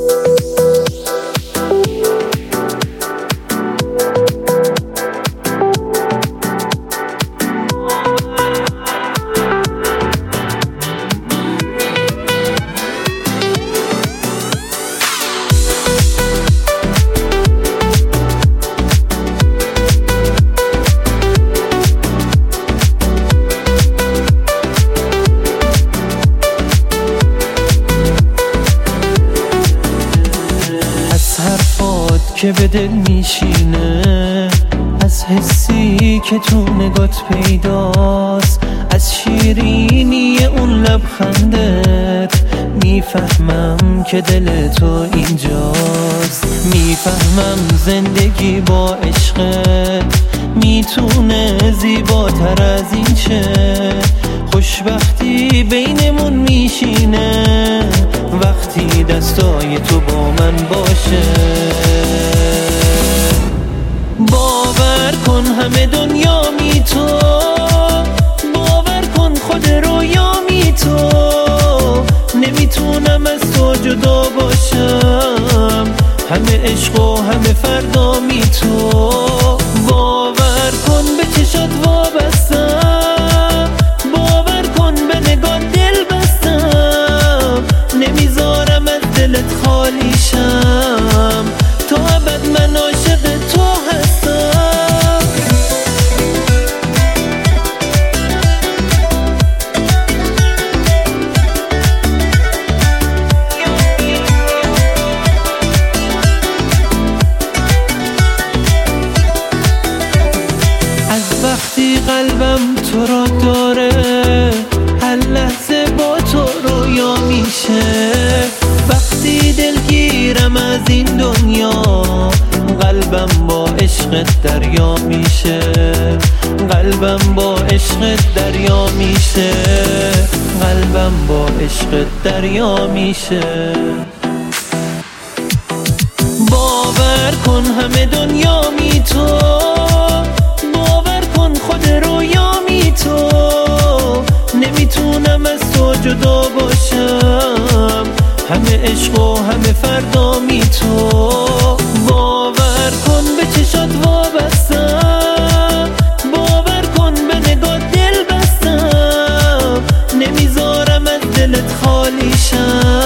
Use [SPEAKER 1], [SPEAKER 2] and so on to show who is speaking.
[SPEAKER 1] که به دل میشینه، از حسی که تو نگات پیداست، از شیرینی اون لبخندت میفهمم که دل تو اینجاست. میفهمم زندگی با عشقت میتونه زیباتر از این شه. خوشبختی بینمون میشینه وقتی دستای تو با من باشه. باور کن همه دنیا می تو، باور کن خود رویا می تو. نمیتونم از تو جدا باشم، همه عشق و همه فردا می تو. باور کن به چشات وابستم، باور کن به نگاه دل بستم. نمیذارم از دلت خالی شم، تا ابد من عاشق تو هستم. از وقتی قلبم تو را داره، هر لحظه با تو رویا میشه. وقتی دلگیرم از این دنیا، قلبم با عشقت دریا میشه. قلبم با عشقت دریا میشه. قلبم با عشقت دریا میشه. باور کن همه دنیا می تو، باور کن خود رویا می تو. نمیتونم از تو جدا باشم، همه عشق و همه فردا می تو. باور کن به چشات وابستم، باور کن به نگاه دل بستم. نمیذارم از دلت خالی شم،